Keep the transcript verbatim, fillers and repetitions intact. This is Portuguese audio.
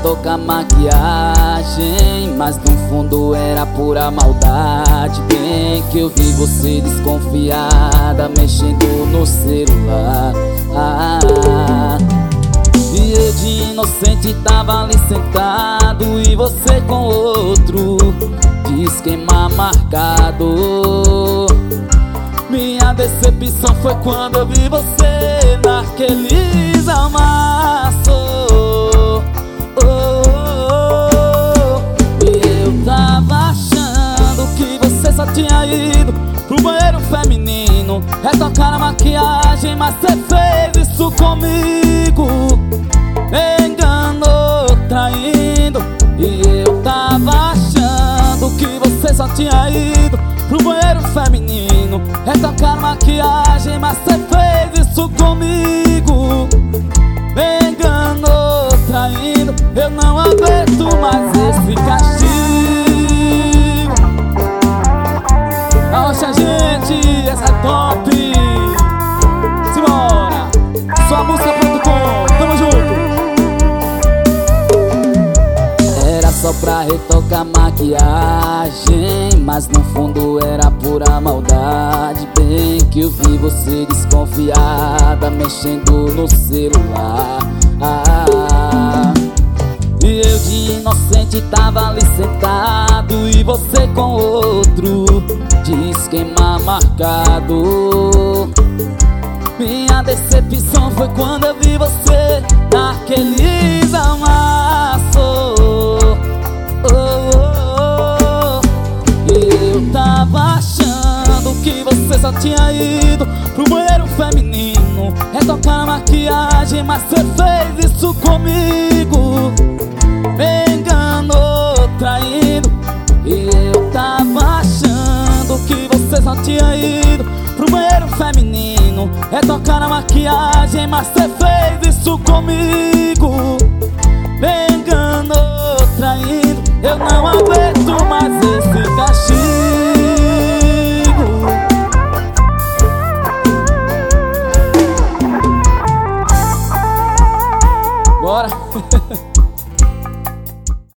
retocar maquiagem, mas no fundo era pura maldade. Bem que eu vi você desconfiada, mexendo no celular. ah, E eu de inocente tava ali sentado, e você com outro, de esquema marcado. Minha decepção foi quando eu vi você naqueles amassos. oh, oh, oh. E eu tava achando que você só tinha ido pro banheiro feminino retocar a maquiagem, mas você fez isso comigo, me enganou, traindo. E eu tava achando que você só tinha ido pro banheiro feminino retocar maquiagem, mas você fez isso comigo, me enganou, traindo. Eu não aguento mais esse castigo. Oxa, gente, essa é top. Simbora, sua música ponto com, tamo junto. Era só pra retocar maquiagem, mas no fundo era pura maldade. Bem que eu vi você desconfiada, mexendo no celular. ah, E eu de inocente tava ali sentado, e você com outro, de esquema marcado. Minha decepção foi quando eu vi você naqueles amassos. oh, oh, oh. E eu tava achando que você só tinha ido pro banheiro feminino retocar a maquiagem, mas você fez isso comigo, me enganou, traindo. E eu tava achando que você só tinha ido pro banheiro feminino retocar a maquiagem, mas você fez isso comigo, me enganou, traindo. Eu não aguento mais esse